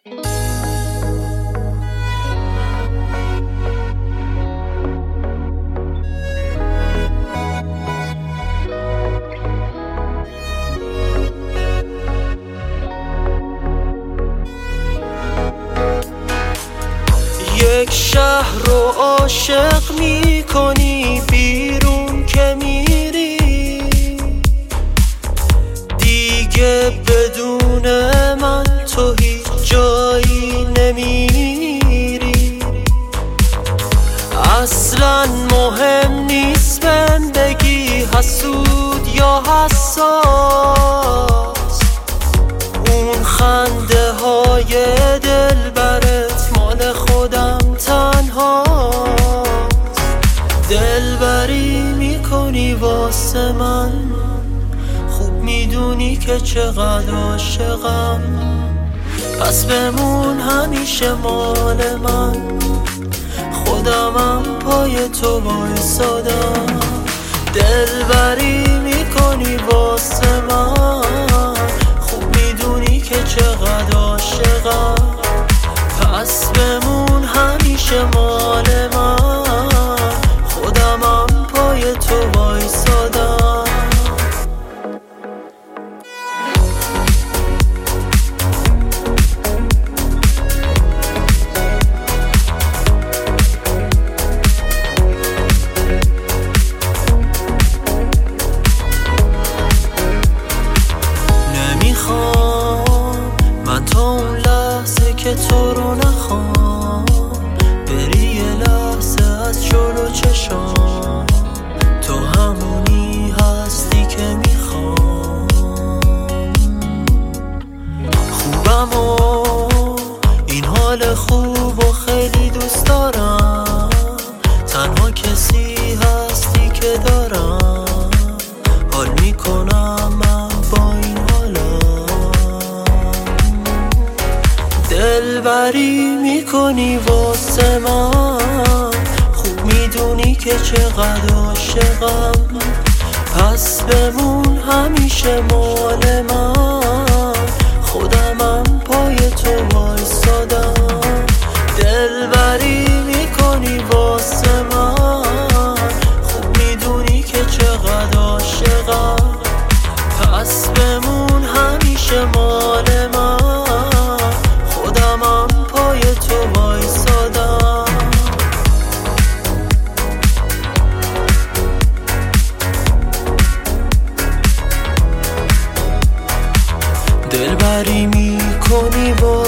یک شهر رو عاشق میکنی، بیرون که میری دیگه بدون من تو هیچ جایی نمیری. اصلا مهم نیست بندگی حسود یا حساس، اون خنده های دل برت مال خودم تنهاست. دلبری میکنی واسه من، خوب میدونی که چقدر عاشقم، پس بمون همیشه مال من، خودمم پای تو وایسادم. دلبری میکنی واسه من، خوب میدونی که چقدر عاشقم، پس بمون همیشه مال من، خودمم پای تو وایسادم. من تا اون لحظه که تو رو نخوام بری یه لحظه از جلو چشام، تو همونی هستی که میخوام. خوبم و این حال خوب و خیلی دوست دارم، تنها کسی هستی که دارم، حال میکنم من با این دلبری میکنی واسه من، خوب میدونی که چقدر عاشقم، پس بمون همیشه مال من، خودمم پای تو وایسادم. دلبری میکنی واسه من، خوب میدونی که چقدر عاشقم، پس بمون همیشه مال من، خودمم پای تو وایسادم. دلبری میکنی با